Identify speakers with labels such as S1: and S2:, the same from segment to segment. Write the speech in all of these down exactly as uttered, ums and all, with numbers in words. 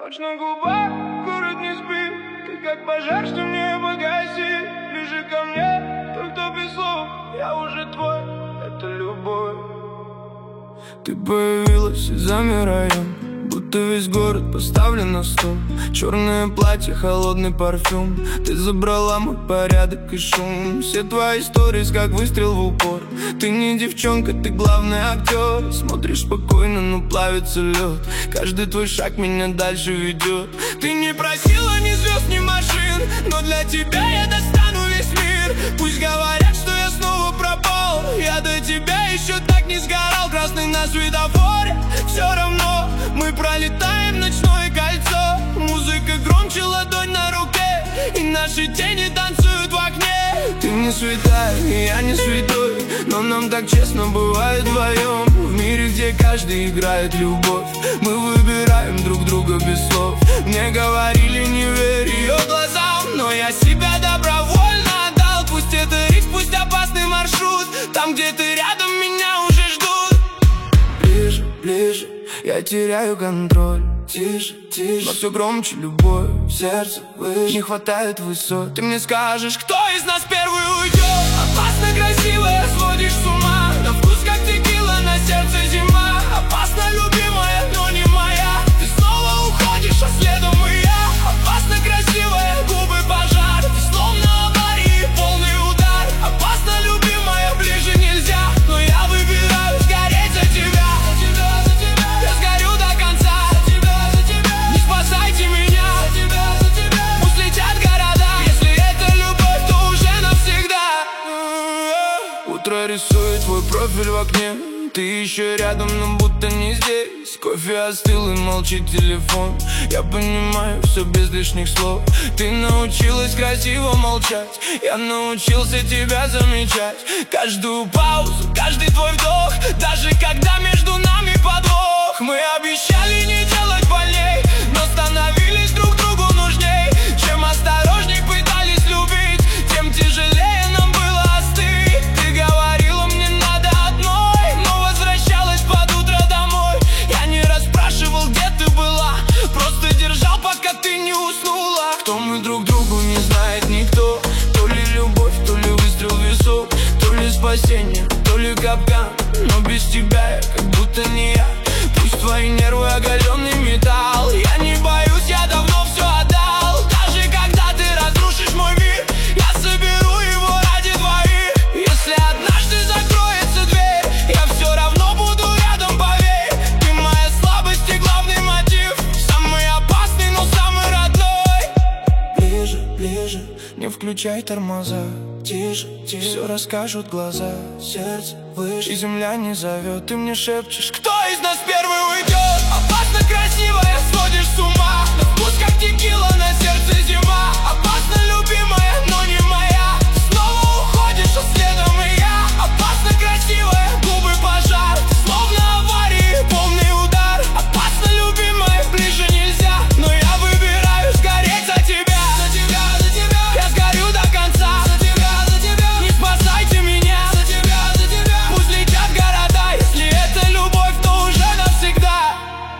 S1: Ночь на губах, город не спит. Ты как пожар, что не погаси. Ближе ко мне, тот, кто без слов. Я уже твой, это любовь. Ты появилась и замираем, будто весь город поставлен на стол. Черное платье, холодный парфюм. Ты забрала мой порядок и шум. Все твои истории, как выстрел в упор. Ты не девчонка, ты главный актер. Смотришь спокойно, но плавится лед. Каждый твой шаг меня дальше ведет. Ты не просила ни звезд, ни машин, но для тебя я достану весь мир. Пусть говорят, что я снова пропал, я до тебя еще так не сгорал. Красный на светофоре, все равно мы пролетаем ночное кольцо. Музыка громче, ладонь на руке, и наши тени танцуют в окне. Ты не святая, и я не святой, но нам так честно бывает вдвоем. В мире, где каждый играет любовь, мы выбираем друг друга без слов. Мне говорили, не верь ее глазам, но я себя добровольно отдал. Пусть это риск, пусть опасный маршрут, там, где ты рядом, меня уже ждут. Ближе, ближе, я теряю контроль. Тише, тише, но все громче любовь в сердце выше. Не хватает высот. Ты мне скажешь, кто из нас первый уйдет? Опасно красивая, сводишь с ума. На вкус как текила, на сердце зима. Опасно любимая, но не моя. Ты снова уходишь, а следом и я. Опасно красивая, губы пожар. Ты словно аварии, полный удар. Опасно любимая, ближе нельзя, но я выбираю сгореть за тебя. Я сгорю до конца. Спасайте меня, за тебя, за тебя. Пусть летят города. Если это любовь, то уже навсегда. Утро рисует твой профиль в окне. Ты еще рядом, но будто не здесь. Кофе остыл и молчит телефон. Я понимаю все без лишних слов. Ты научилась красиво молчать, я научился тебя замечать. Каждую паузу, каждый твой вдох, даже когда между нами подвох. Мы обещали не делать болей, но становились друг другу нужней. Чем осторожней пытались любить, тем тяжелее нам было остыть. Ты говорила, мне надо одной, но возвращалась под утро домой. Я не расспрашивал, где ты была, просто держал, пока ты не уснула. Кто мы друг другу, не знает никто. То ли любовь, то ли выстрел в висок, то ли спасение, то ли капкан. Но без тебя я как будто не я. Пусть твои нервы оголенный металл, я не боюсь, я давно все отдал. Даже когда ты разрушишь мой мир, я соберу его ради двоих. Если однажды закроется дверь, я все равно буду рядом, поверь. Ты моя слабость и главный мотив, самый опасный, но самый родной. Ближе, ближе, не включай тормоза. Тише, тише, все расскажут глаза. Сердце выше, и земля не зовет. Ты мне шепчешь, кто из нас первый уйдет? Опасно красивая, сводишь с ума. На вкус как текила, на сердце зима. Опасно любимая, но не моя. Ты снова уходишь, а следом и я. Опасно красивая, губы пожар. Ты словно аварии, полный удар. Опасно любимая, ближе нельзя, но я выбираю сгореть за тебя. За тебя, за тебя, я сгорю до конца. Спасайте меня, за тебя, за тебя. Пусть летят города, если это любовь, то уже навсегда.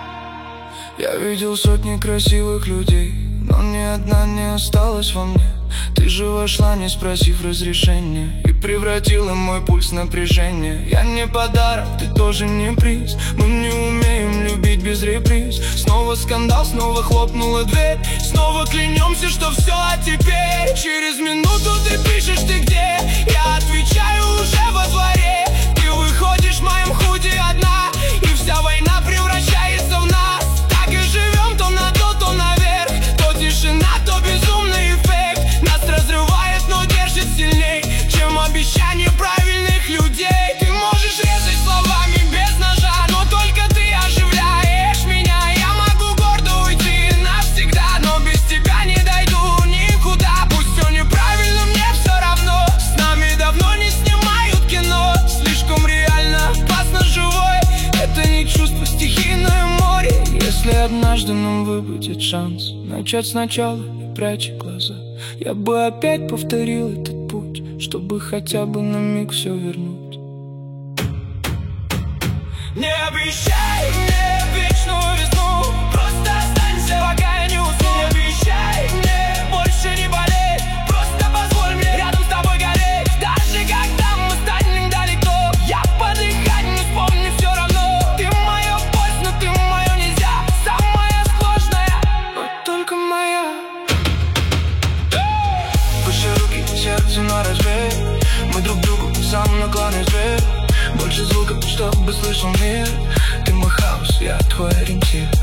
S1: Я видел сотни красивых людей, но ни одна не осталась во мне. Ты же вошла, не спросив разрешения, и превратила мой пульс в напряжение. Я не подарок, ты тоже не приз. Мы не умеем любить без реприз. Снова скандал, снова хлопнула дверь. Снова клянемся, что все, а теперь через минуту ты пишешь, ты где? Я отвечаю, уже во дворе. Ты выходишь в моем худи одна, и вся война превращается в нас. Так и живем то на дно, то наверх. То тишина, то безумный эффект. Нас разрывает, но держит сильней, чем обещания правильных людей. Ты можешь резать словами без ножа, но только ты оживляешь меня. Я могу гордо уйти навсегда, но без тебя не дойду никуда. Пусть все неправильно, мне все равно. С нами давно не снимают кино. Слишком реально, опасно живой. Это не чувство, стихийное море. Если однажды нам выпадет шанс начать сначала, не прячь глаза, я бы опять повторил этот путь, чтобы хотя бы на миг все вернуть. Не обещай мне вечную весну, просто останься пока. твой ориентир.